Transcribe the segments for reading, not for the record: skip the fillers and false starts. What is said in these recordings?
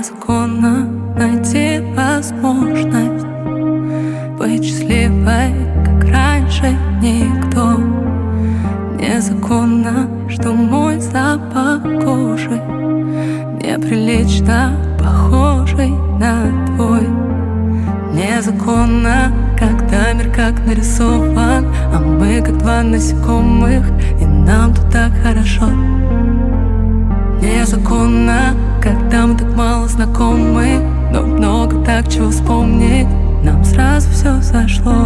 Незаконно найти возможность быть счастливой, как раньше никто. Незаконно, что мой запах кожи неприлично похожий на твой. Незаконно, когда мир как нарисован, а мы как два насекомых, и нам тут так хорошо. Незаконно, когда мы так мало знакомы, но много так чего вспомнить, нам сразу все зашло.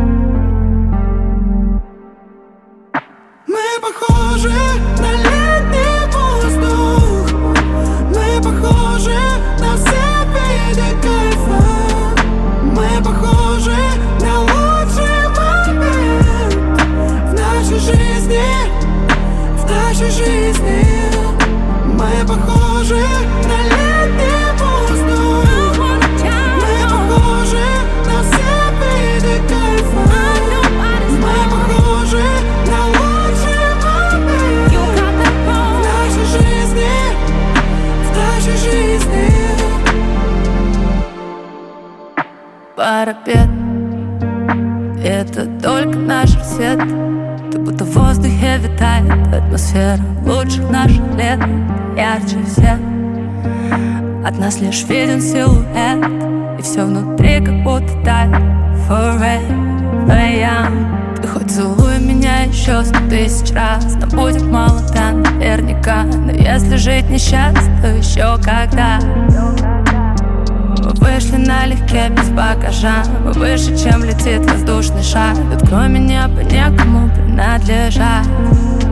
Мы похожи на летний воздух, мы похожи на все виды кайфа, мы похожи на лучший момент в нашей жизни, в нашей жизни. Мы похожи на летний воздух, мы похожи на все виды кайфа, мы похожи на лучший момент в нашей жизни, в нашей жизни. Парапет — это только наш рассвет. Ты будто в воздухе витает атмосфера лучших наших лет. Ярче всех от нас лишь виден силуэт, и все внутри как будто тает. Forever young. Ты хоть целуй меня еще 100 000 раз, но будет мало, да, наверняка. Но если жить несчастно, то еще когда. Мы вышли налегке, без багажа, мы выше, чем летит воздушный шар. Тут кроме неба некому принадлежать.